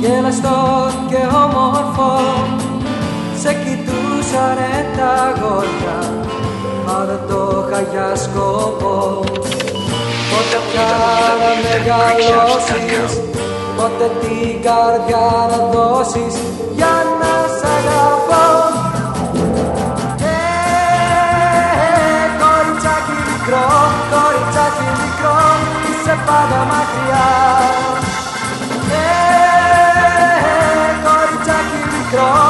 γελαστό και όμορφο, σε κοιτούσανε τα αγόρια, μα δεν το είχα για σκοπό. Πότε πια να μεγαλώσεις, πότε την καρδιά να δώσεις για να σ' αγαπώ. Κοριτσάκι μικρό, κοριτσάκι μικρό, είσαι πάντα μακριά. Κοριτσάκι μικρό,